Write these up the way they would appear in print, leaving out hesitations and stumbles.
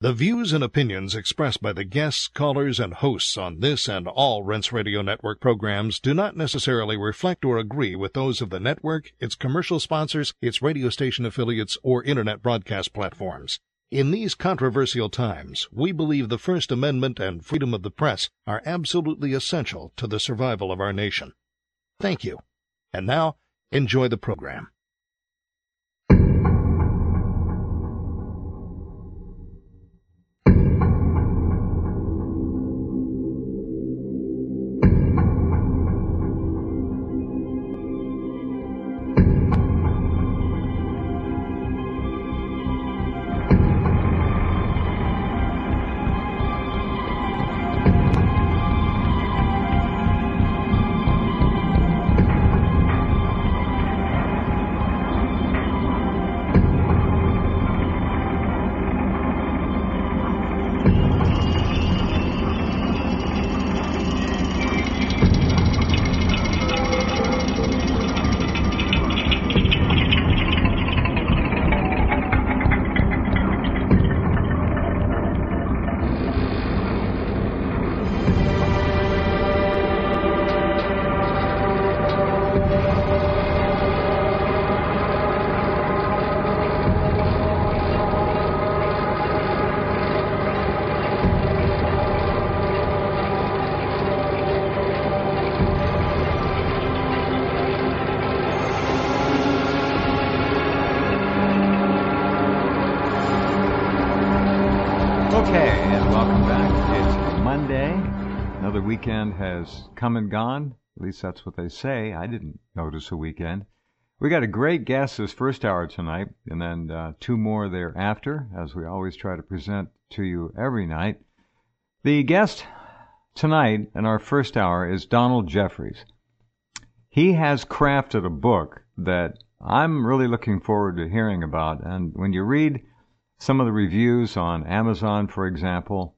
The views and opinions expressed by the guests, callers, and hosts on this and all Rense Radio Network programs do not necessarily reflect or agree with those of the network, its commercial sponsors, its radio station affiliates, or Internet broadcast platforms. In these controversial times, we believe the First Amendment and freedom of the press are absolutely essential to the survival of our nation. Thank you. And now, enjoy the program. Weekend has come and gone. At least that's what they say. I didn't notice a weekend. We got a great guest this first hour tonight, and then two more thereafter, as we always try to present to you every night. The guest tonight in our first hour is Donald Jeffries. He has crafted a book that I'm really looking forward to hearing about. And when you read some of the reviews on Amazon, for example,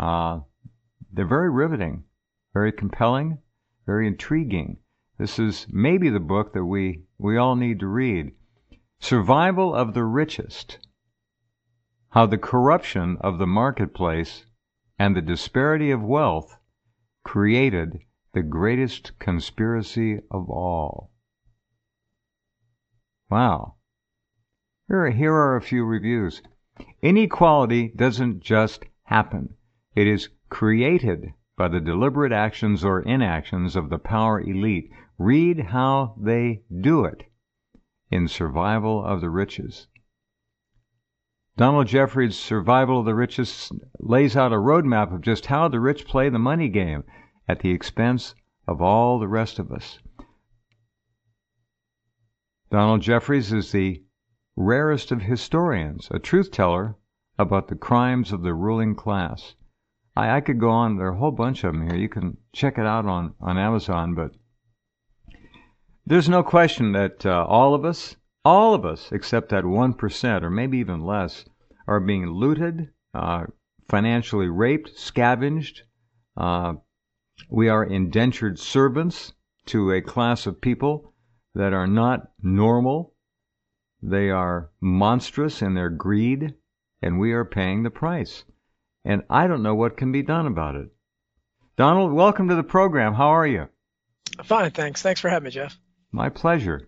they're very riveting. Very compelling, very intriguing. This is maybe the book that we all need to read. Survival of the Richest. How the corruption of the marketplace and the disparity of wealth created the greatest conspiracy of all. Wow. Here are a few reviews. Inequality doesn't just happen. It is created by the deliberate actions or inactions of the power elite. Read how they do it in Survival of the Richest. Donald Jeffries' Survival of the Richest lays out a roadmap of just how the rich play the money game at the expense of all the rest of us. Donald Jeffries is the rarest of historians, a truth-teller about the crimes of the ruling class. I could go on. There are a whole bunch of them here. You can check it out on Amazon, but there's no question that all of us, except that 1%, or maybe even less, are being looted, financially raped, scavenged. We are indentured servants to a class of people that are not normal. They are monstrous in their greed, and we are paying the price. And I don't know what can be done about it. Donald, welcome to the program. How are you? Fine, thanks. Thanks for having me, Jeff. My pleasure.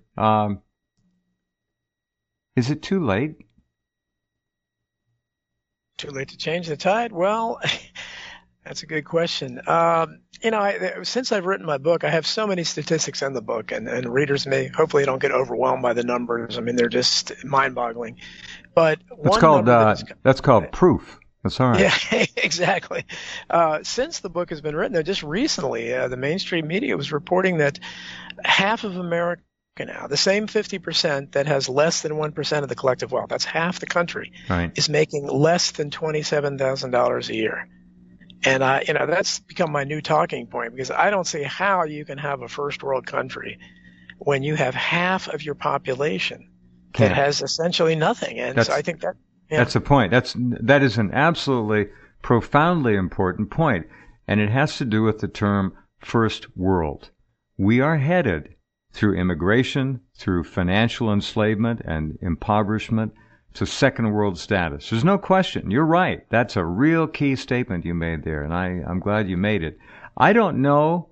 Is it too late? Too late to change the tide? Well, that's a good question. Since I've written my book, I have so many statistics in the book, and readers may hopefully don't get overwhelmed by the numbers. I mean, they're just mind-boggling. But that's called proof. That's all right. Yeah, exactly. Since the book has been written, just recently, the mainstream media was reporting that half of America now, the same 50% that has less than 1% of the collective wealth, that's half the country, right, is making less than $27,000 a year. And that's become my new talking point, because I don't see how you can have a first world country when you have half of your population that has essentially nothing. And so I think that. Yeah. That's a point. That is an absolutely profoundly important point, and it has to do with the term first world. We are headed through immigration, through financial enslavement and impoverishment, to second world status. There's no question. You're right. That's a real key statement you made there, and I'm glad you made it. I don't know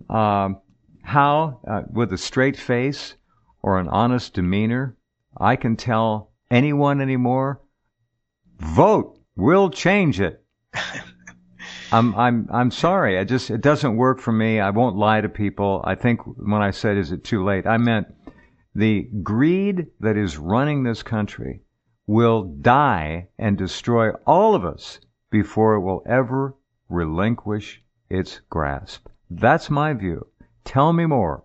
how, with a straight face or an honest demeanor, I can tell anyone anymore, vote. We'll change it. I'm sorry. It doesn't work for me. I won't lie to people. I think when I said, is it too late? I meant the greed that is running this country will die and destroy all of us before it will ever relinquish its grasp. That's my view. Tell me more.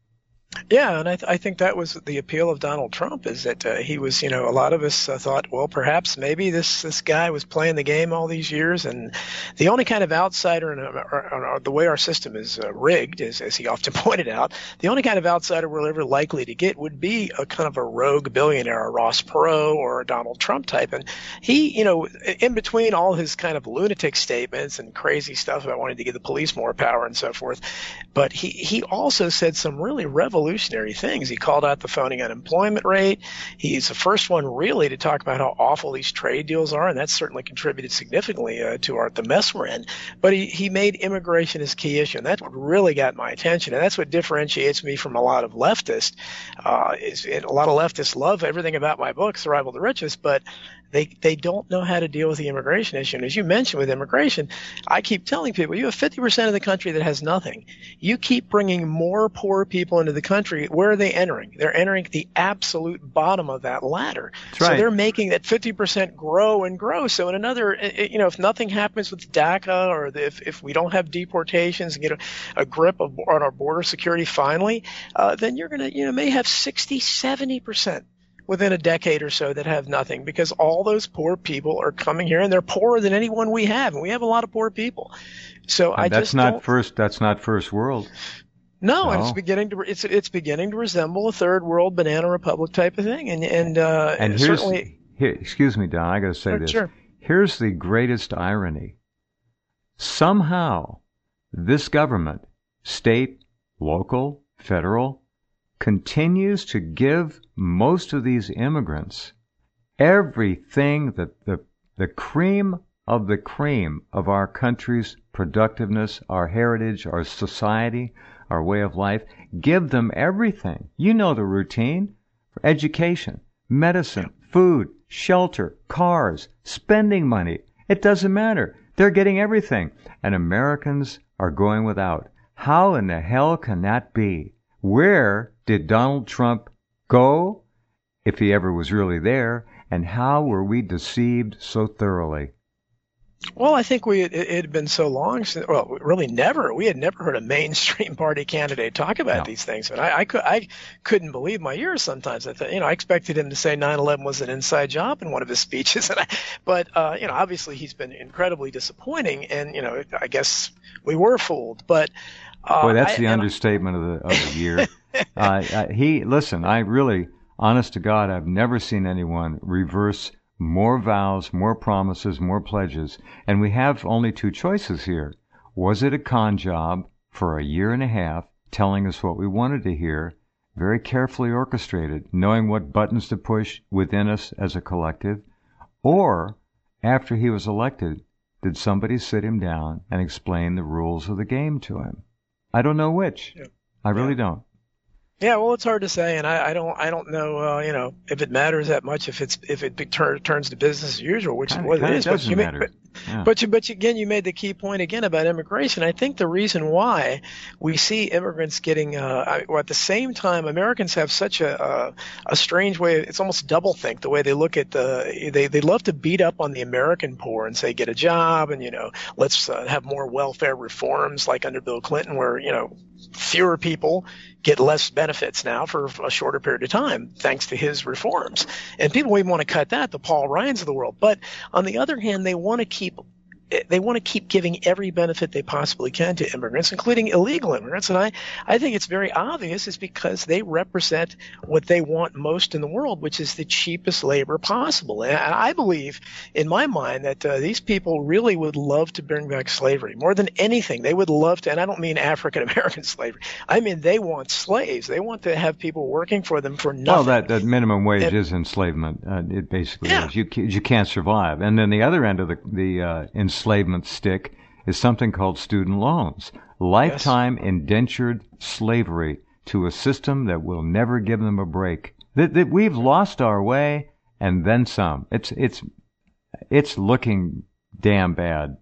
Yeah, and I think that was the appeal of Donald Trump, is that he was, a lot of us thought, well, perhaps maybe this guy was playing the game all these years, and the only kind of outsider in the way our system is rigged, as he often pointed out, the only kind of outsider we're ever likely to get would be a kind of a rogue billionaire, a Ross Perot or a Donald Trump type. And he, in between all his kind of lunatic statements and crazy stuff about wanting to give the police more power and so forth, but he also said some really revolutionary things. He called out the phony unemployment rate. He's the first one really to talk about how awful these trade deals are, and that's certainly contributed significantly to the mess we're in. But he made immigration his key issue, and that's what really got my attention, and that's what differentiates me from a lot of leftists. A lot of leftists love everything about my book, Survival of the Richest, but they don't know how to deal with the immigration issue. And as you mentioned with immigration, I keep telling people, you have 50% of the country that has nothing. You keep bringing more poor people into the country. Where are they entering? They're entering the absolute bottom of that ladder. That's right. So they're making that 50% grow and grow. So in another, if nothing happens with DACA, or if we don't have deportations and get a grip on our border security finally, then you're going to, may have 60, 70% within a decade or so that have nothing, because all those poor people are coming here, and they're poorer than anyone we have, and we have a lot of poor people. So and that's not first world. No, and it's beginning to resemble a third world banana republic type of thing, and certainly. Excuse me, Don. I got to say this. Sure. Here's the greatest irony. Somehow, this government, state, local, federal, continues to give most of these immigrants everything that the cream of the cream of our country's productiveness, our heritage, our society, our way of life. Give them everything. You know the routine. Education, medicine, food, shelter, cars, spending money. It doesn't matter. They're getting everything. And Americans are going without. How in the hell can that be? Where did Donald Trump go, if he ever was really there, and how were we deceived so thoroughly? Well, I think it had been so long since, well, really never. We had never heard a mainstream party candidate talk about these things. And I couldn't believe my ears sometimes. I thought, I expected him to say 9/11 was an inside job in one of his speeches. But obviously he's been incredibly disappointing. And, I guess we were fooled. But boy, that's the understatement of the year. I really, honest to God, I've never seen anyone reverse more vows, more promises, more pledges. And we have only two choices here. Was it a con job for a year and a half, telling us what we wanted to hear, very carefully orchestrated, knowing what buttons to push within us as a collective? Or, after he was elected, did somebody sit him down and explain the rules of the game to him? I don't know which. Yeah. I really don't. Yeah, well, it's hard to say, and I don't know, if it matters that much if it turns to business as usual, which is what it is. Doesn't matter. But again, you made the key point again about immigration. I think the reason why we see immigrants getting, at the same time, Americans have such a strange way. It's almost doublethink the way they look at they love to beat up on the American poor and say get a job and let's have more welfare reforms like under Bill Clinton, where fewer people get less benefits now for a shorter period of time thanks to his reforms. And people even want to cut that, the Paul Ryans of the world. But on the other hand, they want to keep they want to keep giving every benefit they possibly can to immigrants, including illegal immigrants. And I think it's very obvious is because they represent what they want most in the world, which is the cheapest labor possible. And I believe, in my mind, that these people really would love to bring back slavery. More than anything, they would love to, and I don't mean African-American slavery. I mean, they want slaves. They want to have people working for them for nothing. Well, that minimum wage is enslavement. It basically is. You can't survive. And then the other end of the enslavement stick is something called student loans. Lifetime indentured slavery to a system that will never give them a break. That we've lost our way and then some. It's looking damn bad.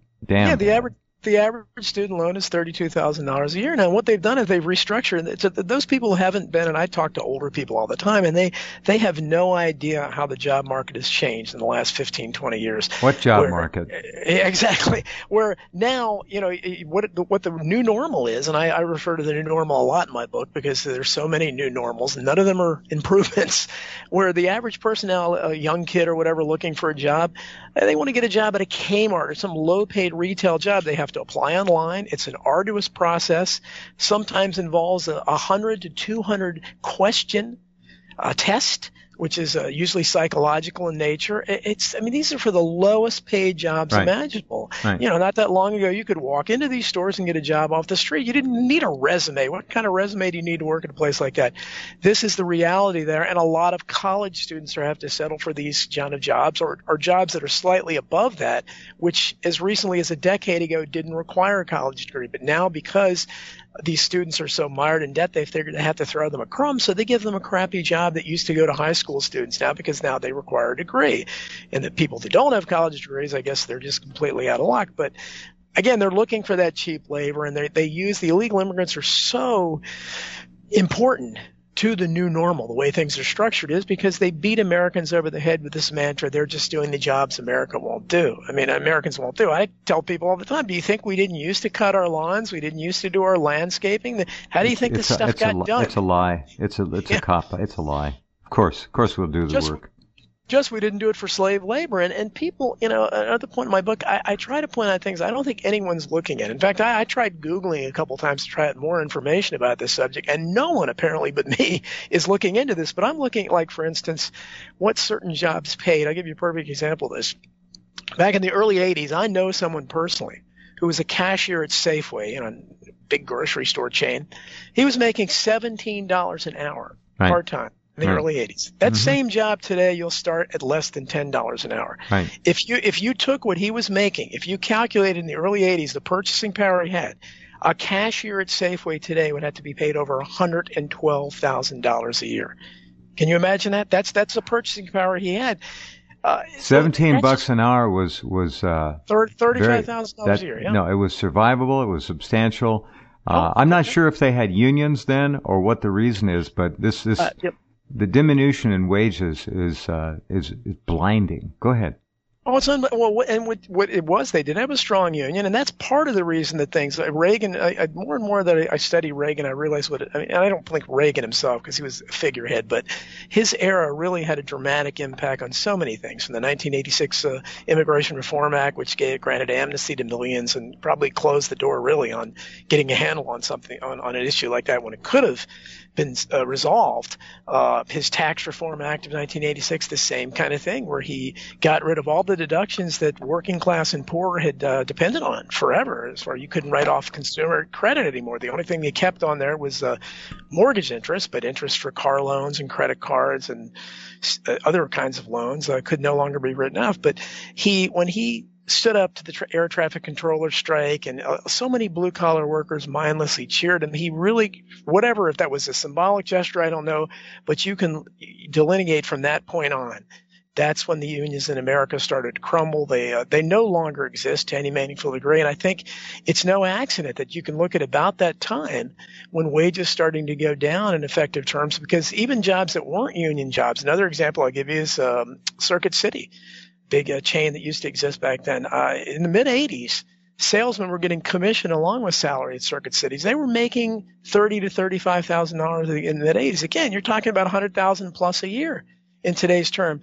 The average student loan is $32,000 a year. Now, what they've done is they've restructured it. Those people haven't been, and I talk to older people all the time, and they have no idea how the job market has changed in the last 15, 20 years. What job market? Exactly. Where now, what the new normal is, and I refer to the new normal a lot in my book because there's so many new normals, and none of them are improvements, where the average person now, a young kid or whatever, looking for a job, they want to get a job at a Kmart or some low-paid retail job. They have to apply online. It's an arduous process. Sometimes involves a 100 to 200 question test, which is usually psychological in nature. These are for the lowest paid jobs imaginable. Right. Not that long ago, you could walk into these stores and get a job off the street. You didn't need a resume. What kind of resume do you need to work at a place like that? This is the reality there, and a lot of college students have to settle for these kind of jobs or jobs that are slightly above that, which as recently as a decade ago didn't require a college degree. But now, because these students are so mired in debt, they figured they have to throw them a crumb, so they give them a crappy job that used to go to high school students now, because now they require a degree. And the people that don't have college degrees, I guess they're just completely out of luck. But again, they're looking for that cheap labor, and they use the illegal immigrants are so important to the new normal, the way things are structured, is because they beat Americans over the head with this mantra, they're just doing the jobs America won't do. Americans won't do. I tell people all the time, do you think we didn't used to cut our lawns? We didn't used to do our landscaping? How do you think this stuff got done? It's a lie. It's a cop. It's a lie. Of course we'll do the work. Just we didn't do it for slave labor. And people, another point in my book, I try to point out things I don't think anyone's looking at. In fact, I tried Googling a couple times to try out more information about this subject, and no one apparently but me is looking into this. But I'm looking at, for instance, what certain jobs paid. I'll give you a perfect example of this. Back in the early 80s, I know someone personally who was a cashier at Safeway, a big grocery store chain. He was making $17 an hour part-time. In the early 80s. That same job today, you'll start at less than $10 an hour. Right. If you took what he was making, if you calculated in the early 80s the purchasing power he had, a cashier at Safeway today would have to be paid over $112,000 a year. Can you imagine that? That's the purchasing power he had. $17 an hour was $35,000 a year. Yeah. No, it was survivable. It was substantial. I'm not sure if they had unions then or what the reason is, but this. The diminution in wages is blinding. Go ahead. Oh, and what it was, they did have a strong union, and that's part of the reason that things Reagan. More and more that I study Reagan, I realize I don't think Reagan himself, because he was a figurehead, but his era really had a dramatic impact on so many things. From the 1986 Immigration Reform Act, which granted amnesty to millions and probably closed the door really on getting a handle on something on an issue like that when it could have been resolved. His Tax Reform Act of 1986, the same kind of thing, where he got rid of all the deductions that working class and poor had depended on forever, as far as you couldn't write off consumer credit anymore. The only thing they kept on there was mortgage interest, but interest for car loans and credit cards and other kinds of loans could no longer be written off. But when he stood up to the air traffic controller strike, and so many blue-collar workers mindlessly cheered him. He really, whatever, if that was a symbolic gesture, I don't know, but you can delineate from that point on. That's when the unions in America started to crumble. They no longer exist to any meaningful degree. And I think it's no accident that you can look at about that time when wages starting to go down in effective terms, because even jobs that weren't union jobs. Another example I'll give you is Circuit City, big chain that used to exist back then. In the mid-'80s, salesmen were getting commission along with salary at Circuit Cities. They were making $30,000 to $35,000 in the mid-'80s. Again, you're talking about $100,000 plus a year in today's term.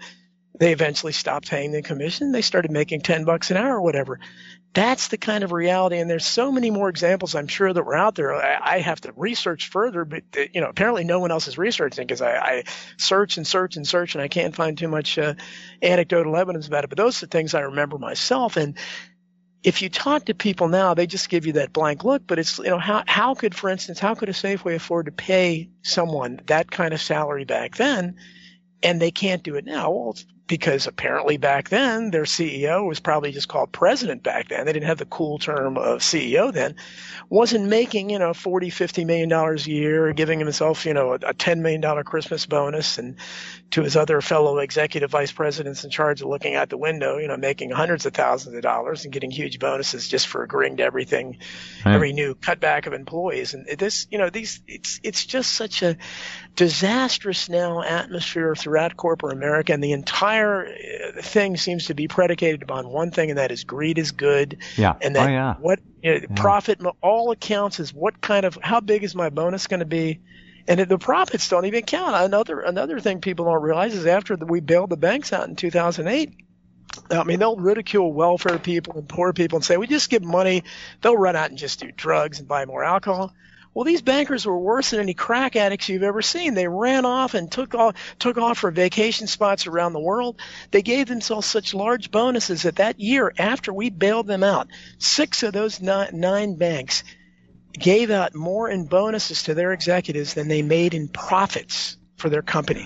They eventually stopped paying the commission. They started making $10 an hour or whatever. That's the kind of reality. And there's so many more examples, I'm sure, that were out there. I have to research further, but apparently no one else is researching, because I search and search and search, and I can't find too much anecdotal evidence about it. But those are things I remember myself. And if you talk to people now, they just give you that blank look. But it's, how could a Safeway afford to pay someone that kind of salary back then, and they can't do it now? Well, it's because apparently back then their CEO was probably just called president back then. They didn't have the cool term of CEO then. Wasn't making, $40, $50 million a year, giving himself, a $10 million Christmas bonus, and to his other fellow executive vice presidents in charge of looking out the window, making hundreds of thousands of dollars and getting huge bonuses just for agreeing to everything, every new cutback of employees. And this, it's just such a disastrous now atmosphere throughout corporate America, and the entire thing seems to be predicated upon one thing, and that is greed is good. Yeah. And that profit, all accounts is how big is my bonus going to be? And the profits don't even count. Another thing people don't realize is after we bailed the banks out in 2008, they'll ridicule welfare people and poor people and say, we just give money. They'll run out and just do drugs and buy more alcohol. Well, these bankers were worse than any crack addicts you've ever seen. They ran off and took off for vacation spots around the world. They gave themselves such large bonuses that year after we bailed them out, 6 of those 9 banks gave out more in bonuses to their executives than they made in profits for their companies.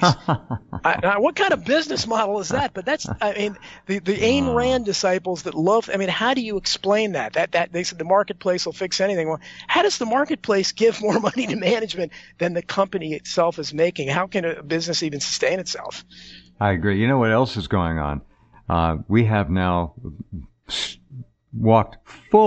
What kind of business model is that? But that's, the Ayn Rand disciples that love, how do you explain that? That they said the marketplace will fix anything. Well, how does the marketplace give more money to management than the company itself is making? How can a business even sustain itself? I agree. You know what else is going on? We have now walked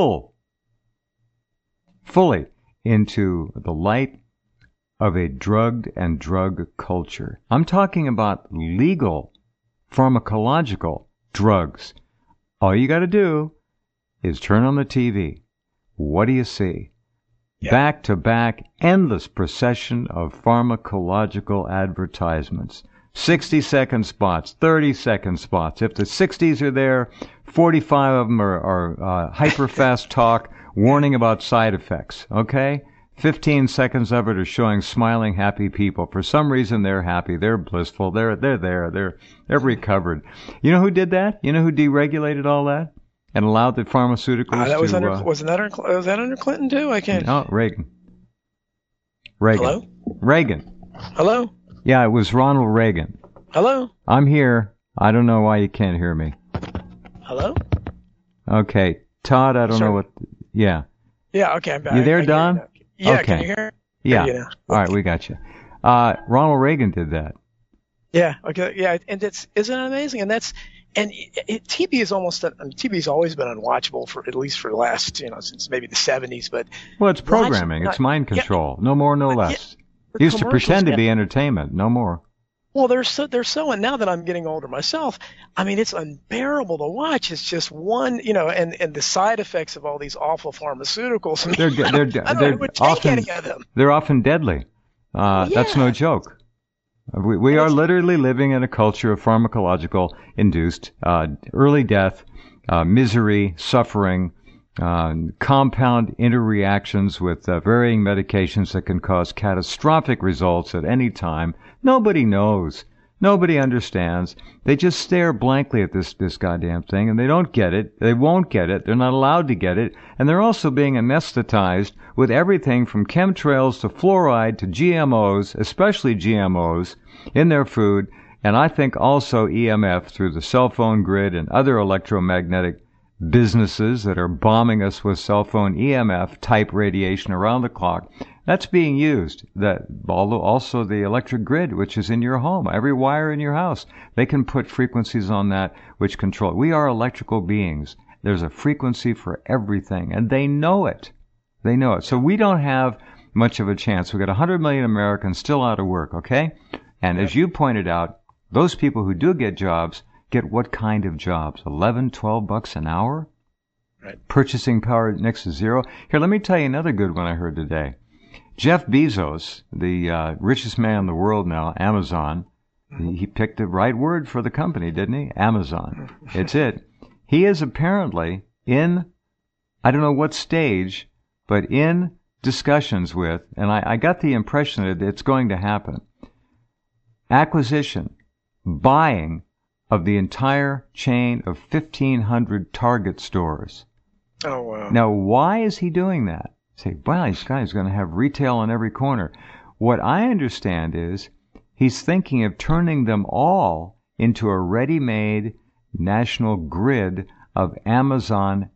fully into the light of a drugged and drug culture. I'm talking about legal pharmacological drugs. All you got to do is turn on the TV. What do you see? Yeah. Back-to-back, endless procession of pharmacological advertisements. 60-second spots, 30-second spots. If the 60s are there, 45 of them are hyper-fast talk, warning about side effects, okay? 15 seconds of it are showing smiling, happy people. For some reason, they're happy, they're blissful, they're there, they're recovered. You know who did that? You know who deregulated all that and allowed the pharmaceuticals that was was that under Clinton too? I can't. No, Reagan. Hello? Reagan. Hello? Yeah, it was Ronald Reagan. Hello? I'm here. I don't know why you can't hear me. Hello? Okay, Todd. I don't know what. Yeah. Yeah. Okay, I'm back. You there, Don? Yeah, okay. Can you hear? Yeah. All right, we got you. Ronald Reagan did that. Yeah. Okay. Yeah, and isn't it amazing? And TV is TV's always been unwatchable for at least for the last since maybe the 70s. But it's programming. It's mind control. No more, no less. It used to pretend to be entertainment. No more. Well, they're so, and now that I'm getting older myself, it's unbearable to watch. It's just one, and the side effects of all these awful pharmaceuticals. They're often deadly. That's no joke. We are literally living in a culture of pharmacological induced early death, misery, suffering, compound interreactions with varying medications that can cause catastrophic results at any time. Nobody knows. Nobody understands. They just stare blankly at this goddamn thing, and they don't get it. They won't get it. They're not allowed to get it. And they're also being anesthetized with everything from chemtrails to fluoride to GMOs, especially GMOs, in their food. And I think also EMF through the cell phone grid and other electromagnetic businesses that are bombing us with cell phone EMF type radiation around the clock. That's being used. Also the electric grid, which is in your home, every wire in your house, they can put frequencies on that which control. We are electrical beings. There's a frequency for everything, and they know it. They know it. So we don't have much of a chance. We've got 100 million Americans still out of work, okay? And as you pointed out, those people who do get jobs get what kind of jobs? $11, $12 an hour? Right. Purchasing power next to zero. Here, let me tell you another good one I heard today. Jeff Bezos, the richest man in the world now, Amazon, He picked the right word for the company, didn't he? Amazon. It's it. He is apparently in, I don't know what stage, but in discussions with, and I got the impression that it's going to happen, acquisition, buying of the entire chain of 1,500 Target stores. Oh, wow. Now, why is he doing that? Say, wow, this guy's going to have retail on every corner. What I understand is he's thinking of turning them all into a ready-made national grid of Amazon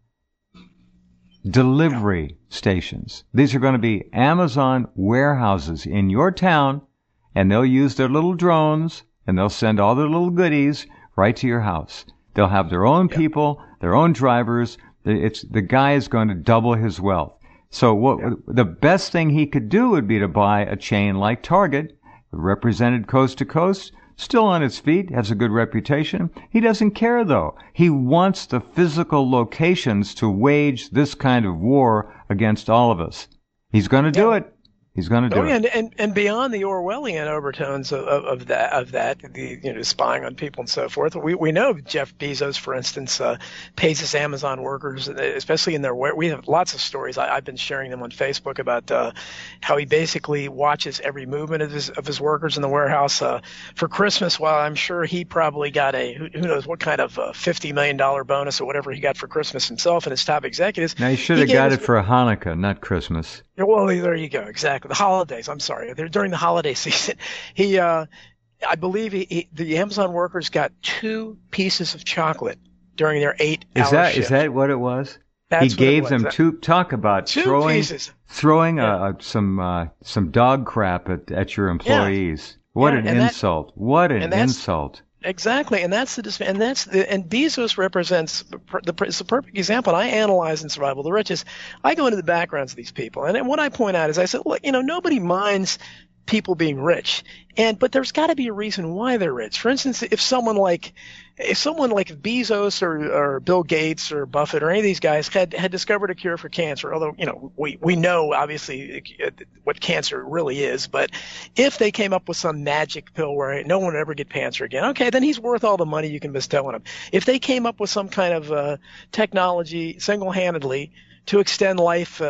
delivery stations. These are going to be Amazon warehouses in your town, and they'll use their little drones, and they'll send all their little goodies right to your house. They'll have their own people, their own drivers. The guy is going to double his wealth. So the best thing he could do would be to buy a chain like Target, represented coast to coast, still on its feet, has a good reputation. He doesn't care, though. He wants the physical locations to wage this kind of war against all of us. He's going to do it. He's going to do it. And beyond the Orwellian overtones of that, the spying on people and so forth. We know Jeff Bezos, for instance, pays his Amazon workers, especially in their we have lots of stories. I've been sharing them on Facebook about how he basically watches every movement of his workers in the warehouse. For Christmas, while I'm sure he probably got who knows what kind of $50 million bonus or whatever he got for Christmas himself and his top executives. Now he should have got it for Hanukkah, not Christmas. Well, there you go. Exactly. The holidays. I'm sorry. They're during the holiday season. I believe the Amazon workers got 2 pieces of chocolate during their 8-hour shift. Is that what it was? That's he gave them 2. Talk about 2 pieces. Throwing some dog crap at your employees. Yeah. What an insult! What an insult! Exactly, and that's and Bezos represents it's a perfect example. And I analyze in Survival of the Richest. I go into the backgrounds of these people, and what I point out is I said, look, nobody minds people being rich, but there's got to be a reason why they're rich. For instance, if someone like Bezos or Bill Gates or Buffett or any of these guys had discovered a cure for cancer, although we know obviously what cancer really is, but if they came up with some magic pill where no one would ever get cancer again, okay, then he's worth all the money you can bestow on him. If they came up with some kind of technology single-handedly to extend life,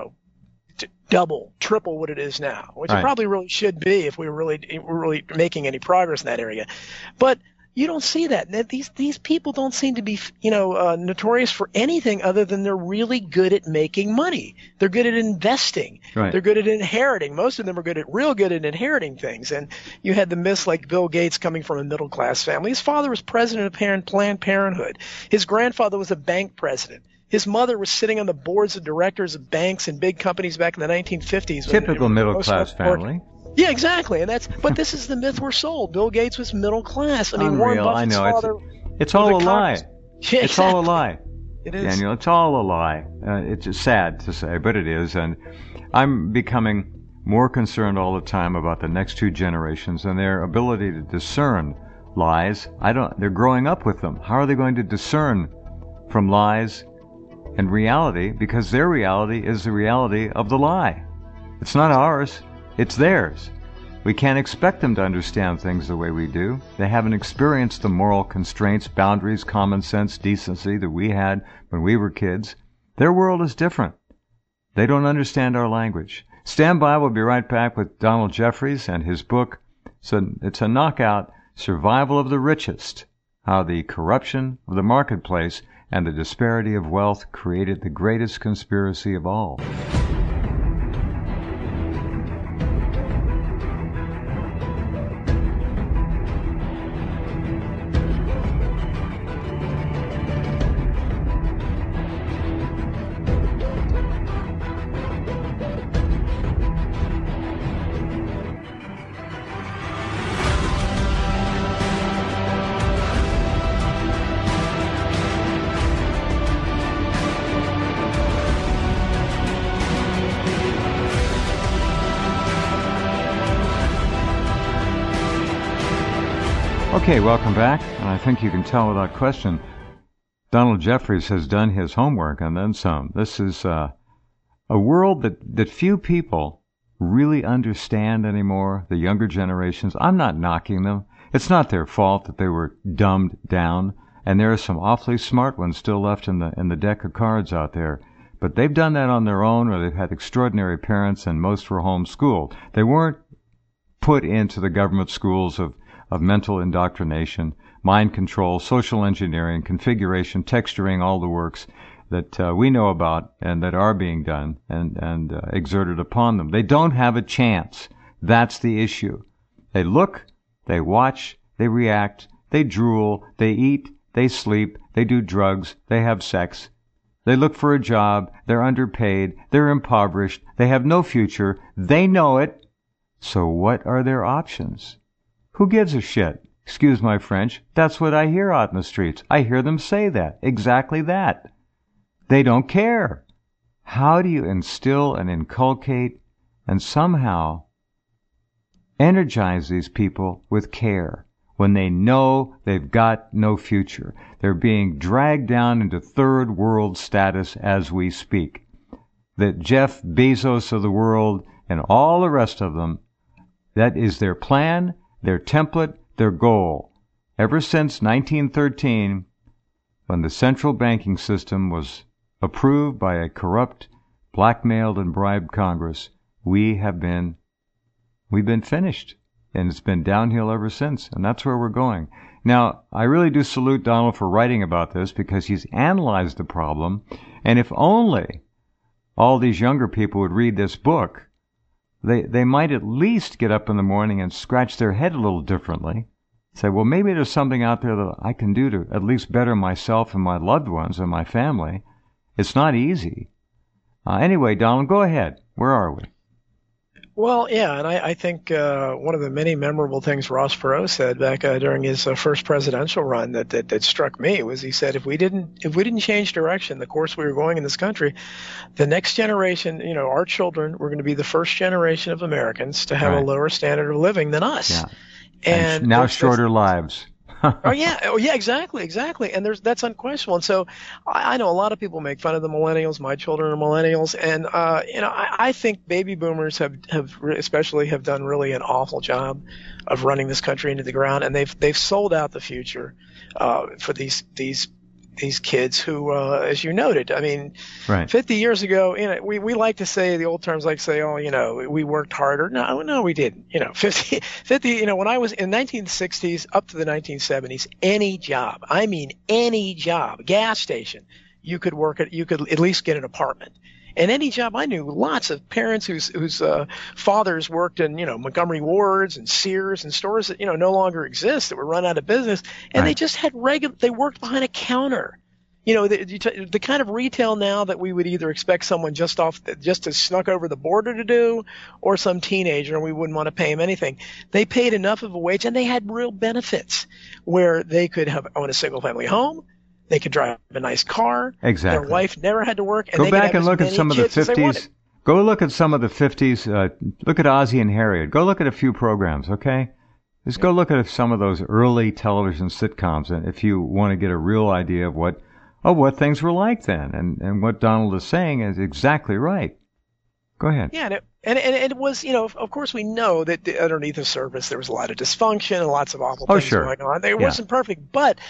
double, triple what it is now, which it probably really should be if we're really making any progress in that area. But you don't see that. These people don't seem to be, notorious for anything other than they're really good at making money. They're good at investing. Right. They're good at inheriting. Most of them are real good at inheriting things. And you had the myths like Bill Gates coming from a middle class family. His father was president of Planned Parenthood. His grandfather was a bank president. His mother was sitting on the boards of directors of banks and big companies back in the 1950s. Typical middle-class family. Yeah, exactly. But this is the myth we're sold. Bill Gates was middle class. I mean, Unreal. Warren Buffett's father. It's all a lie. Yeah, it's all a lie. It is. Daniel, it's all a lie. It's sad to say, but it is. And I'm becoming more concerned all the time about the next 2 generations and their ability to discern lies. They're growing up with them. How are they going to discern from lies and reality, because their reality is the reality of the lie. It's not ours, it's theirs. We can't expect them to understand things the way we do. They haven't experienced the moral constraints, boundaries, common sense, decency that we had when we were kids. Their world is different. They don't understand our language. Stand by, we'll be right back with Donald Jeffries and his book. So it's a knockout, Survival of the Richest, how the corruption of the marketplace and the disparity of wealth created the greatest conspiracy of all. Okay, welcome back, and I think you can tell without question, Donald Jeffries has done his homework and then some. This is a world that few people really understand anymore, the younger generations. I'm not knocking them. It's not their fault that they were dumbed down, and there are some awfully smart ones still left in the deck of cards out there. But they've done that on their own, or they've had extraordinary parents, and most were homeschooled. They weren't put into the government schools of mental indoctrination, mind control, social engineering, configuration, texturing, all the works that we know about and that are being done and exerted upon them. They don't have a chance. That's the issue. They look, they watch, they react, they drool, they eat, they sleep, they do drugs, they have sex. They look for a job, they're underpaid, they're impoverished, they have no future, they know it. So what are their options? Who gives a shit? Excuse my French, that's what I hear out in the streets. I hear them say that, exactly that. They don't care. How do you instill and inculcate and somehow energize these people with care when they know they've got no future? They're being dragged down into third world status as we speak. That Jeff Bezos of the world and all the rest of them, that is their plan, their template, their goal. Ever since 1913, when the central banking system was approved by a corrupt, blackmailed, and bribed Congress, we've been finished. And it's been downhill ever since, and that's where we're going. Now, I really do salute Donald for writing about this because he's analyzed the problem, and if only all these younger people would read this book, they might at least get up in the morning and scratch their head a little differently. Say, well, maybe there's something out there that I can do to at least better myself and my loved ones and my family. It's not easy. Anyway, Donald, go ahead. Where are we? Well, yeah, and I think one of the many memorable things Ross Perot said back during his first presidential run that struck me was he said if we didn't change direction, the course we were going in this country, the next generation, our children were going to be the first generation of Americans to have a lower standard of living than us. Yeah. And now shorter lives. Oh yeah, exactly. And that's unquestionable. And so I know a lot of people make fun of the millennials. My children are millennials, and I think baby boomers have especially done really an awful job of running this country into the ground, and they've sold out the future for these kids who, as you noted, I mean, 50 years ago, we like to say, the old terms like say, we worked harder. No, we didn't. 50, when I was in 1960s up to the 1970s, any job, gas station, you could work at, you could at least get an apartment. And any job, I knew lots of parents whose fathers worked in, Montgomery Wards and Sears and stores that, no longer exist, that were run out of business. And they just had they worked behind a counter. The kind of retail now that we would either expect someone just to snuck over the border to do, or some teenager, and we wouldn't want to pay him anything. They paid enough of a wage, and they had real benefits where they could own a single family home. They could drive a nice car. Exactly. Their wife never had to work. And Go back and look at some of the 50s. Go look at some of the 50s. Look at Ozzie and Harriet. Go look at a few programs, okay? Just go look at some of those early television sitcoms, and if you want to get a real idea of what things were like then. And what Donald is saying is exactly right. Go ahead. Yeah, and it was, of course we know that underneath the surface there was a lot of dysfunction and lots of awful things going on. It wasn't perfect, but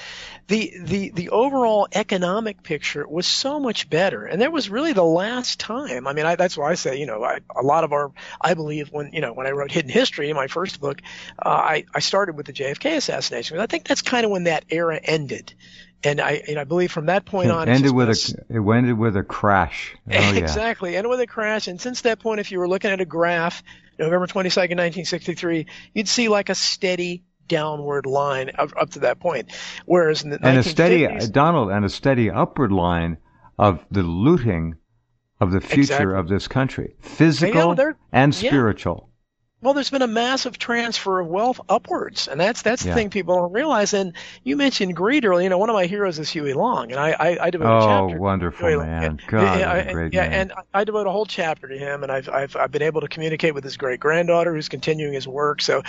the overall economic picture was so much better. And that was really the last time. I mean, that's why I say, a lot of I believe when I wrote Hidden History in my first book, I started with the JFK assassination. Because I think that's kind of when that era ended. And I believe from that point on, it ended with a crash. Oh, yeah. Exactly, ended with a crash. And since that point, if you were looking at a graph, November 22nd, 1963, you'd see like a steady downward line up to that point. Whereas in the 1950s, a steady upward line of the looting of the future of this country, physical and spiritual. Well, there's been a massive transfer of wealth upwards, and that's the thing people don't realize. And you mentioned greed earlier. One of my heroes is Huey Long, and I devote a chapter. Oh, wonderful man! God, great man. And I devote a whole chapter to him, and I've been able to communicate with his great granddaughter, who's continuing his work. So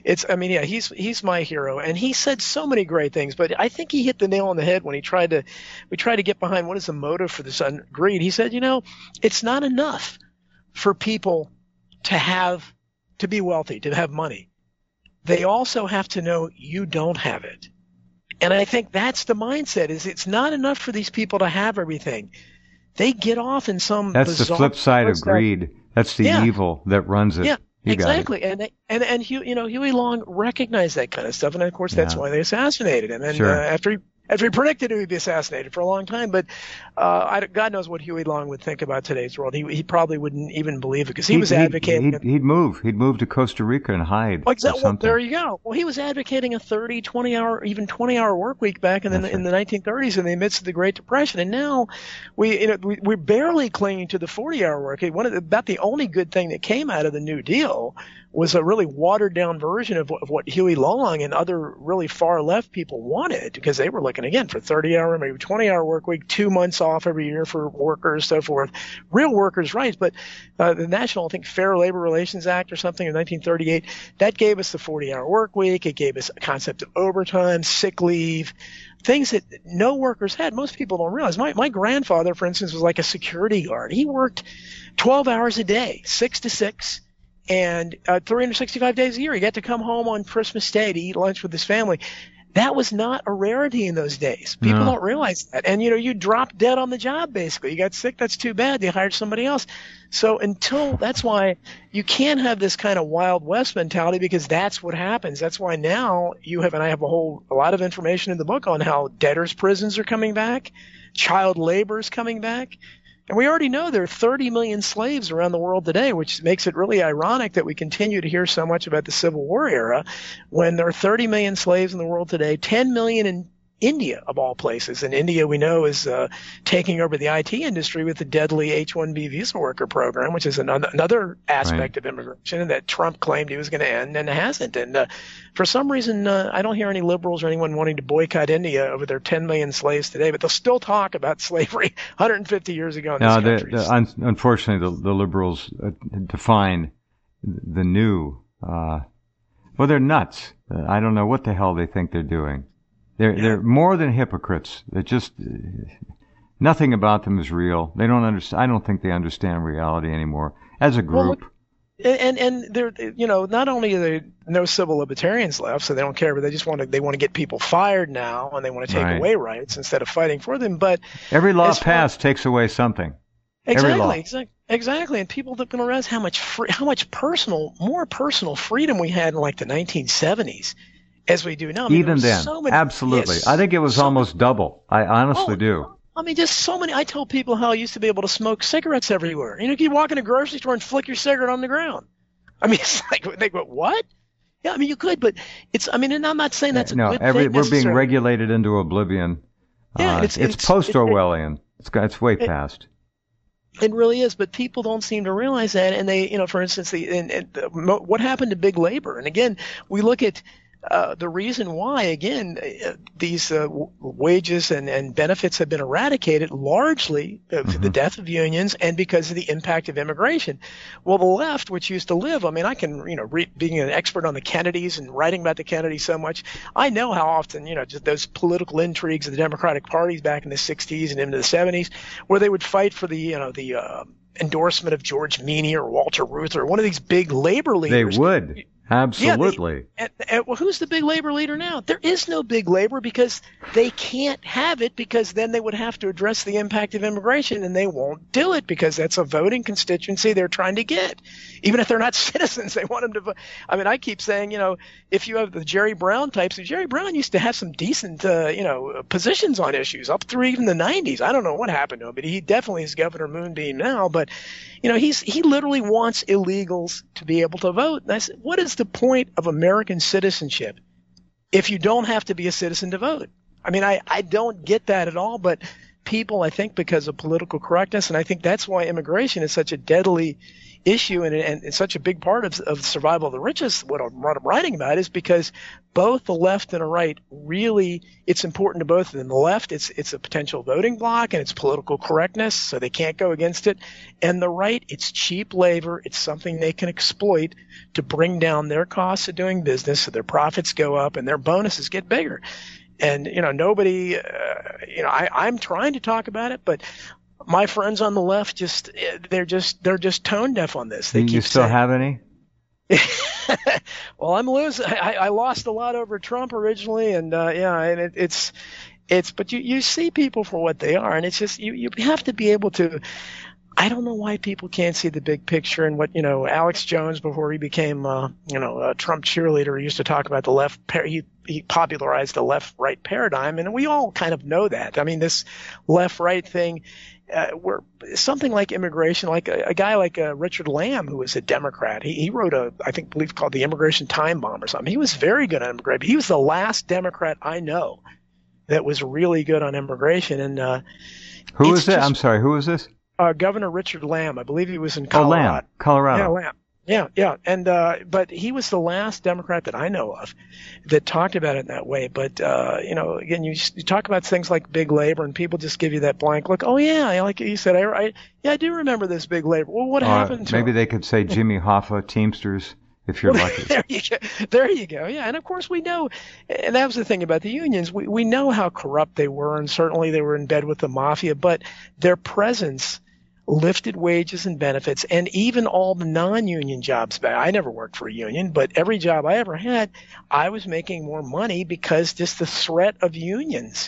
he's my hero, and he said so many great things. But I think he hit the nail on the head when we tried to get behind what is the motive for this greed. He said, it's not enough for people to be wealthy, to have money. they also have to know you don't have it. And I think that's the mindset, is it's not enough for these people to have everything. They get off in some That's the flip side of greed. That's the evil that runs it. Yeah, You exactly. And Huey Long recognized that kind of stuff, and of course that's why they assassinated him. And after he predicted he would be assassinated for a long time, but God knows what Huey Long would think about today's world. He probably wouldn't even believe it, because he was advocating. He'd move to Costa Rica and hide. Exactly. Well, there you go. Well, he was advocating a 30, 20-hour, even 20-hour work week back in the 1930s in the midst of the Great Depression, and now we're barely clinging to the 40-hour work week. About the only good thing that came out of the New Deal was a really watered-down version of what Huey Long and other really far-left people wanted, because they were looking, again, for 30-hour, maybe 20-hour work week, 2 months off every year for workers, so forth. Real workers' rights. But the National, I think, Fair Labor Relations Act or something in 1938, that gave us the 40-hour work week. It gave us a concept of overtime, sick leave, things that no workers had. Most people don't realize. My grandfather, for instance, was like a security guard. He worked 12 hours a day, 6 to 6. And 365 days a year, he got to come home on Christmas Day to eat lunch with his family. That was not a rarity in those days. People don't realize that. And, you dropped dead on the job, basically. You got sick, that's too bad. They hired somebody else. So that's why you can't have this kind of Wild West mentality, because that's what happens. That's why now I have a lot of information in the book on how debtors' prisons are coming back, child labor is coming back. And we already know there are 30 million slaves around the world today, which makes it really ironic that we continue to hear so much about the Civil War era, when there are 30 million slaves in the world today, 10 million in India, of all places. And India, we know, is taking over the IT industry with the deadly H-1B visa worker program, which is another aspect of immigration that Trump claimed he was going to end and hasn't. And for some reason, I don't hear any liberals or anyone wanting to boycott India over their 10 million slaves today, but they'll still talk about slavery 150 years ago in this country. Unfortunately, the liberals define the new. They're nuts. I don't know what the hell they think they're doing. They're more than hypocrites. They're just nothing about them is real. They don't understand. I don't think they understand reality anymore as a group. Well, and they're not only are there no civil libertarians left, so they don't care, but they want to get people fired now, and they want to take away rights instead of fighting for them. But every law passed takes away something. Exactly, and people don't realize how much more personal freedom we had in like the 1970s. As we do now. Even then, absolutely. I think it was almost double. I honestly do. Just so many. I tell people how I used to be able to smoke cigarettes everywhere. You walk in a grocery store and flick your cigarette on the ground. It's like, they go, what? Yeah, you could, but and I'm not saying that's a good thing. We're being regulated into oblivion. It's post-Orwellian. It's way past. It really is, but people don't seem to realize that. And they, for instance, what happened to big labor? And again, we look at the reason why, again, these wages and benefits have been eradicated largely for the death of unions and because of the impact of immigration. Well, the left, which used to live, I can, being an expert on the Kennedys and writing about the Kennedys so much, I know how often, just those political intrigues of the Democratic parties back in the 60s and into the 70s, where they would fight for the endorsement of George Meany or Walter Reuther or one of these big labor leaders. They would. Absolutely. Well, who's the big labor leader now? There is no big labor, because they can't have it, because then they would have to address the impact of immigration, and they won't do it because that's a voting constituency they're trying to get. Even if they're not citizens, they want them to vote. I keep saying, if you have the Jerry Brown types, Jerry Brown used to have some decent, positions on issues up through even the 90s. I don't know what happened to him, but he definitely is Governor Moonbeam now. But, he literally wants illegals to be able to vote. And I said, what is the point of American citizenship if you don't have to be a citizen to vote? I don't get that at all, but people, I think, because of political correctness, and I think that's why immigration is such a deadly issue and such a big part of survival of the richest. What I'm writing about is because both the left and the right really, it's important to both of them. The left, it's a potential voting bloc and it's political correctness, so they can't go against it. And the right, it's cheap labor. It's something they can exploit to bring down their costs of doing business, so their profits go up and their bonuses get bigger. And, nobody, I'm trying to talk about it, but my friends on the left they're just tone deaf on this. Do you still have any? Well, I'm losing. I lost a lot over Trump originally, and and it's. But you see people for what they are, and it's just you have to be able to. I don't know why people can't see the big picture and what Alex Jones, before he became a Trump cheerleader, used to talk about the left. He popularized the left-right paradigm, and we all kind of know that. I mean, this left-right thing. Where something like immigration, like a guy like Richard Lamb, who was a Democrat, he wrote I believe called The Immigration Time Bomb or something. He was very good on immigration. He was the last Democrat I know that was really good on immigration. And who was it? I'm sorry, who was this? Governor Richard Lamb. I believe he was in Colorado. Oh, Lamb, Colorado. Yeah, Lamb. Yeah. And but he was the last Democrat that I know of that talked about it in that way. But again, you talk about things like big labor, and people just give you that blank look. Oh yeah, like you said, I do remember this big labor. Well, what happened to maybe him? They could say Jimmy Hoffa, Teamsters, if you're lucky. There you go. Yeah, and of course we know, and that was the thing about the unions. We know how corrupt they were, and certainly they were in bed with the mafia. But their presence lifted wages and benefits, and even all the non-union jobs. I never worked for a union, but every job I ever had, I was making more money because just the threat of unions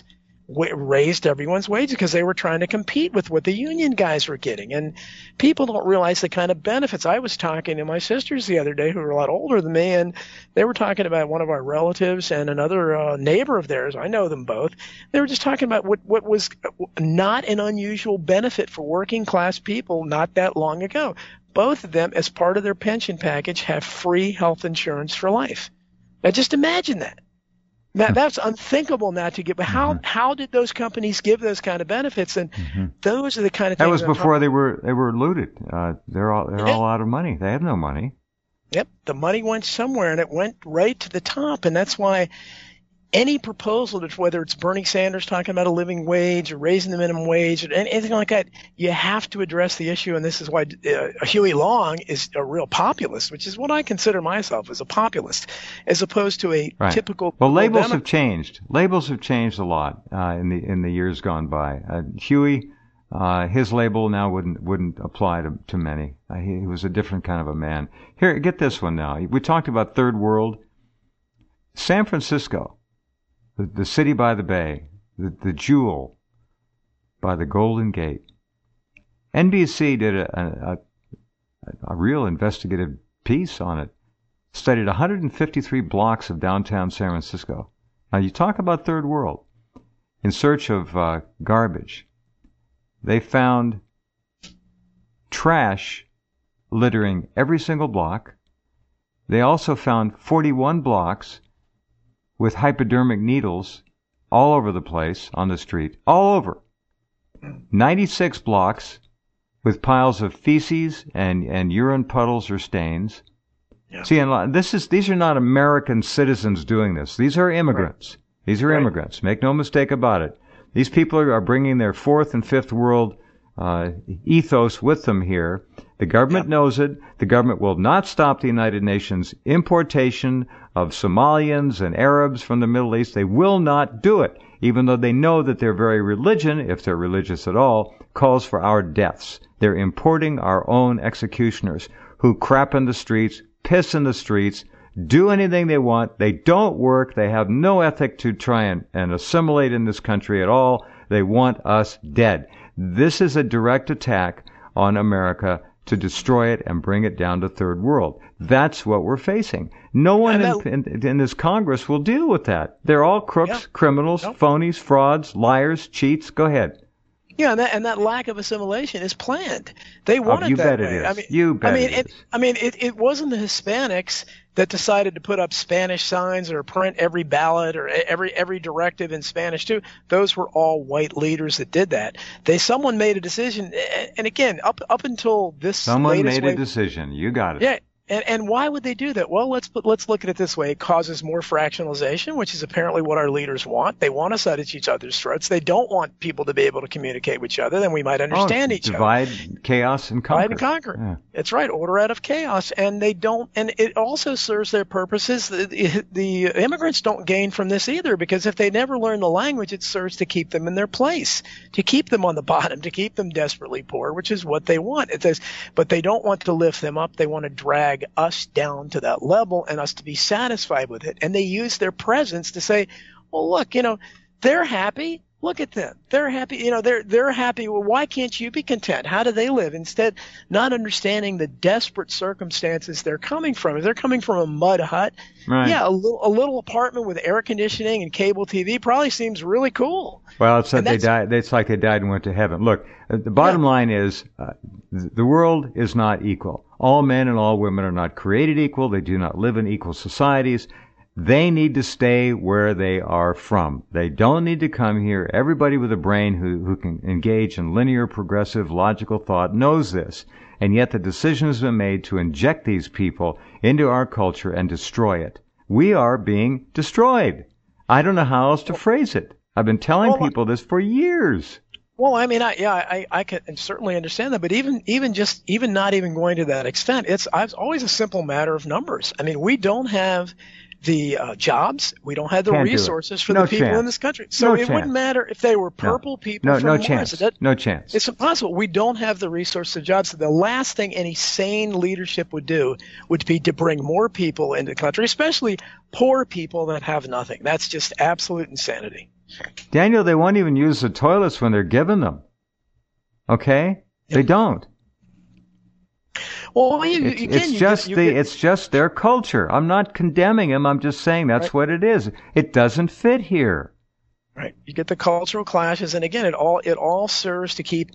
raised everyone's wages because they were trying to compete with what the union guys were getting. And people don't realize the kind of benefits. I was talking to my sisters the other day who are a lot older than me, and they were talking about one of our relatives and another neighbor of theirs. I know them both. They were just talking about what was not an unusual benefit for working class people not that long ago. Both of them, as part of their pension package, have free health insurance for life. Now just imagine that. That's unthinkable now to give. But how did those companies give those kind of benefits? And those are the kind of things. That was before they were looted. They're all out of money. They have no money. Yep, the money went somewhere, and it went right to the top. And that's why any proposal, whether it's Bernie Sanders talking about a living wage or raising the minimum wage or anything like that, you have to address the issue. And this is why Huey Long is a real populist, which is what I consider myself as a populist, as opposed to a typical. Well, labels have changed. Labels have changed a lot in the years gone by. Huey, his label now wouldn't apply to many. He was a different kind of a man. Here, get this one now. We talked about third world. San Francisco. The city by the bay, the jewel by the Golden Gate. NBC did a real investigative piece on it, studied 153 blocks of downtown San Francisco. Now, you talk about third world. In search of garbage, they found trash littering every single block. They also found 41 blocks with hypodermic needles all over the place on the street, all over. 96 blocks with piles of feces and urine puddles or stains. Yeah. See, and these are not American citizens doing this. These are immigrants. Right. These are immigrants. Make no mistake about it. These people are bringing their fourth and fifth world ethos with them here. The government knows it. The government will not stop the United Nations importation of Somalians and Arabs from the Middle East. They will not do it, even though they know that their very religion, if they're religious at all, calls for our deaths. They're importing our own executioners who crap in the streets, piss in the streets, do anything they want. They don't work. They have no ethic to try and assimilate in this country at all. They want us dead. This is a direct attack on America to destroy it and bring it down to third world. That's what we're facing. No one in this Congress will deal with that. They're all crooks, criminals, phonies, frauds, liars, cheats. Go ahead. Yeah, and that lack of assimilation is planned. They want it that way. It wasn't the Hispanics that decided to put up Spanish signs or print every ballot or every directive in Spanish too. Those were all white leaders that did that. Someone made a decision, and again, up until this, someone made a decision. You got it. Yeah. And why would they do that? Well, let's look at it this way. It causes more fractionalization, which is apparently what our leaders want. They want us at each other's throats. They don't want people to be able to communicate with each other. Then we might understand each other. Divide, chaos, and conquer. Divide and conquer. Yeah. That's right. Order out of chaos. And they don't. And it also serves their purposes. The immigrants don't gain from this either, because if they never learn the language, it serves to keep them in their place, to keep them on the bottom, to keep them desperately poor, which is what they want. But they don't want to lift them up. They want to drag drag us down to that level and us to be satisfied with it. And they use their presence to say, well, look, they're happy. Look at them. They're happy. They're happy. Well, why can't you be content? How do they live? Instead, not understanding the desperate circumstances they're coming from. If they're coming from a mud hut, right. Yeah, a little apartment with air conditioning and cable TV probably seems really cool. Well, it's like they died. It's like they died and went to heaven. Look, the bottom line is the world is not equal. All men and all women are not created equal. They do not live in equal societies. They need to stay where they are from. They don't need to come here. Everybody with a brain who can engage in linear, progressive, logical thought knows this. And yet the decision has been made to inject these people into our culture and destroy it. We are being destroyed. I don't know how else to phrase it. I've been telling people this for years. Well, I mean, I can certainly understand that, but even not even going to that extent, it's always a simple matter of numbers. I mean, we don't have the jobs, we don't have the resources for the people in this country. So it wouldn't matter if they were purple people from Mars. No chance. It's impossible. We don't have the resources of jobs. So the last thing any sane leadership would do would be to bring more people into the country, especially poor people that have nothing. That's just absolute insanity. Daniel, they won't even use the toilets when they're given them. Okay? Yep. They don't. Well, it's just their culture. I'm not condemning them. I'm just saying that's what it is. It doesn't fit here. Right. You get the cultural clashes, and again, it all serves to keep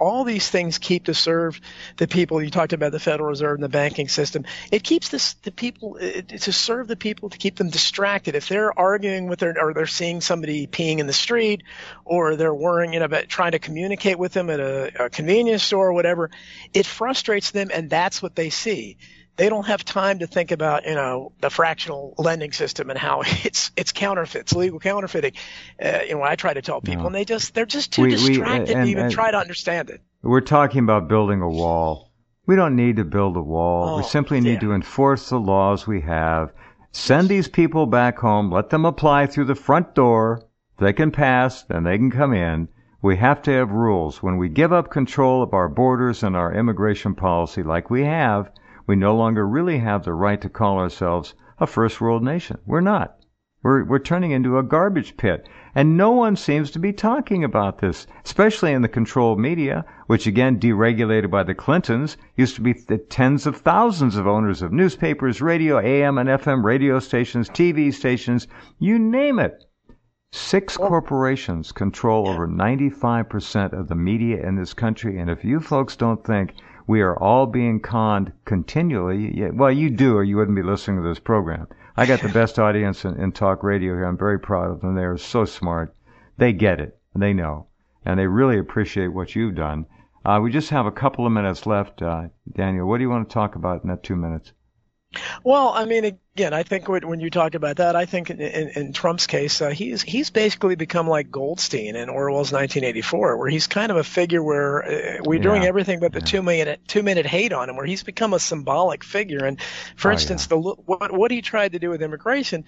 to serve the people. You talked about the Federal Reserve and the banking system. It keeps the people to serve the people, to keep them distracted. If they're arguing with or they're seeing somebody peeing in the street, or they're worrying about trying to communicate with them at a convenience store or whatever, it frustrates them, and that's what they see. They don't have time to think about, the fractional lending system and how it's counterfeits, legal counterfeiting. I try to tell people, and they're just too distracted to even try to understand it. We're talking about building a wall. We don't need to build a wall. We simply need to enforce the laws we have. Send these people back home. Let them apply through the front door. If they can pass, then they can come in. We have to have rules. When we give up control of our borders and our immigration policy like we have, we no longer really have the right to call ourselves a first world nation. We're not. We're turning into a garbage pit. And no one seems to be talking about this, especially in the controlled media, which again, deregulated by the Clintons, used to be the tens of thousands of owners of newspapers, radio, AM and FM radio stations, TV stations, you name it. 6 corporations control over 95% of the media in this country. And if you folks don't think we are all being conned continually, well, you do, or you wouldn't be listening to this program. I got the best audience in talk radio here. I'm very proud of them. They are so smart. They get it. They know. And they really appreciate what you've done. We just have a couple of minutes left. Daniel, what do you want to talk about in that 2 minutes? Well, I mean, again, I think when you talk about that, I think in Trump's case, he's basically become like Goldstein in Orwell's 1984, where he's kind of a figure where we're doing everything but the 2 minute hate on him, where he's become a symbolic figure. And for instance, what he tried to do with immigration,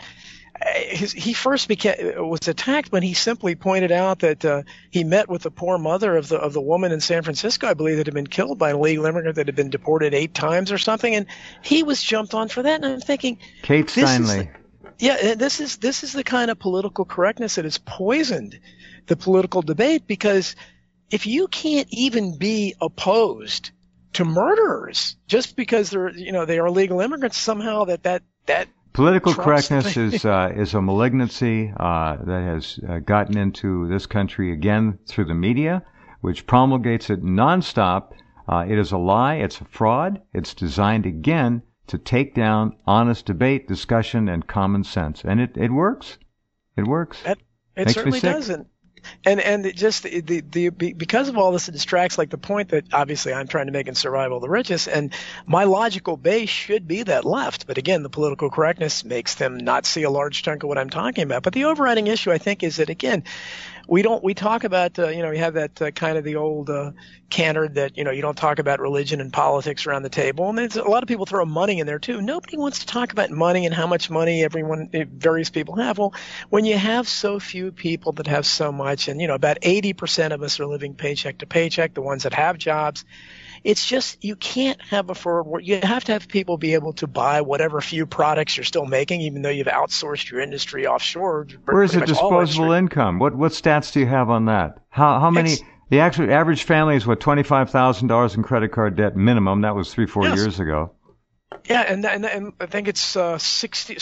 he first was attacked when he simply pointed out that he met with the poor mother of the woman in San Francisco, I believe, that had been killed by an illegal immigrant that had been deported 8 times or something, and he was jumped on for that. And I'm thinking, Kate Steinle. This is the kind of political correctness that has poisoned the political debate, because if you can't even be opposed to murderers just because they are illegal immigrants, somehow that political correctness is a malignancy that has gotten into this country again through the media, which promulgates it nonstop. It is a lie. It's a fraud. It's designed again to take down honest debate, discussion, and common sense, and it works. It works. It certainly doesn't. And it just because of all this, it distracts, like the point that obviously I'm trying to make in Survival of the Richest, and my logical base should be that left. But again, the political correctness makes them not see a large chunk of what I'm talking about. But the overriding issue, I think, is that again, we talk about, we have that kind of the old canter that, you don't talk about religion and politics around the table. And there's a lot of people throw money in there too. Nobody wants to talk about money and how much money various people have. Well, when you have so few people that have so much, and, about 80% of us are living paycheck to paycheck, the ones that have jobs, It's just you can't have a forward. You have to have people be able to buy whatever few products you're still making, even though you've outsourced your industry offshore. Where's the disposable income? What stats do you have on that? How many? The actual average family is what, $25,000 in credit card debt minimum. That was 3-4 years ago. Yeah, and I think it's 60 or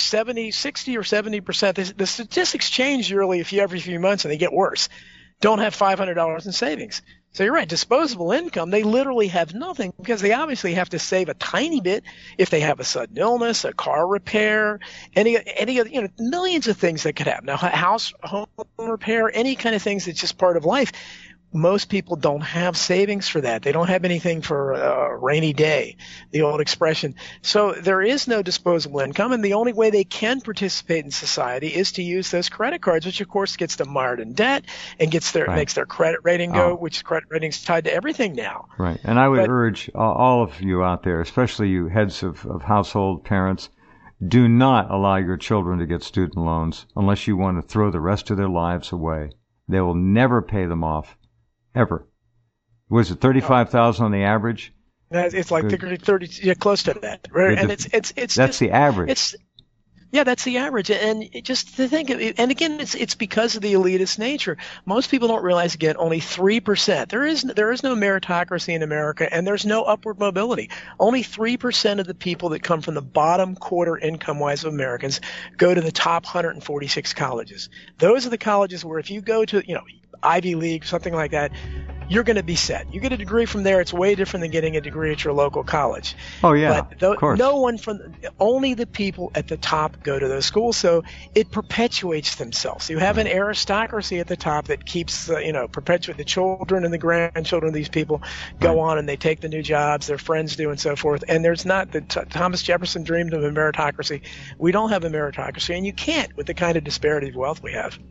70%. The statistics change yearly every few months, and they get worse. Don't have $500 in savings. So you're right. Disposable income, they literally have nothing because they obviously have to save a tiny bit if they have a sudden illness, a car repair, any millions of things that could happen. Now, home repair, any kind of things that's just part of life. Most people don't have savings for that. They don't have anything for a rainy day, the old expression. So there is no disposable income, and the only way they can participate in society is to use those credit cards, which of course gets them mired in debt and makes their credit rating go, which credit rating's tied to everything now. Right. And I would urge all of you out there, especially you heads of household parents, do not allow your children to get student loans unless you want to throw the rest of their lives away. They will never pay them off. Ever. Was it 35,000 on the average? It's like 30, close to that. Right? And it's that's the average. That's the average. And just to think of it, and again, it's because of the elitist nature. Most people don't realize, again, only 3%. There is no meritocracy in America, and there's no upward mobility. Only 3% of the people that come from the bottom quarter income-wise of Americans go to the top 146 colleges. Those are the colleges where if you go to, Ivy League, something like that, you're going to be set. You get a degree from there, it's way different than getting a degree at your local college. Oh, yeah, of course. Only the people at the top go to those schools, so it perpetuates themselves. You have an aristocracy at the top that keeps, perpetuate the children and the grandchildren of these people go on and they take the new jobs, their friends do and so forth. And there's not, Thomas Jefferson dreamed of a meritocracy. We don't have a meritocracy, and you can't with the kind of disparity of wealth we have.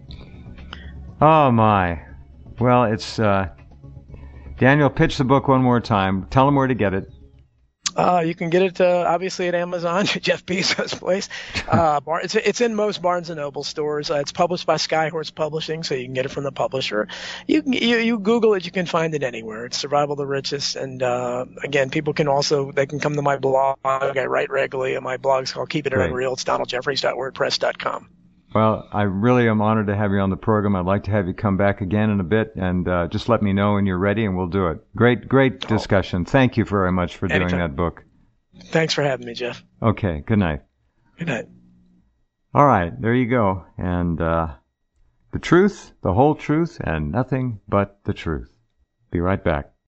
Oh, my. Well, it's Daniel, pitch the book one more time. Tell them where to get it. You can get it, obviously, at Amazon, Jeff Bezos' place. It's in most Barnes & Noble stores. It's published by Skyhorse Publishing, so you can get it from the publisher. You Google it, you can find it anywhere. It's Survival of the Richest. And, again, people can come to my blog. I write regularly, and my blog's called Keep It Unreal. It's DonaldJeffries.wordpress.com. Well, I really am honored to have you on the program. I'd like to have you come back again in a bit, and just let me know when you're ready, and we'll do it. Great discussion. Thank you very much for doing that book. Thanks for having me, Jeff. Okay, good night. Good night. All right, there you go. And the truth, the whole truth, and nothing but the truth. Be right back.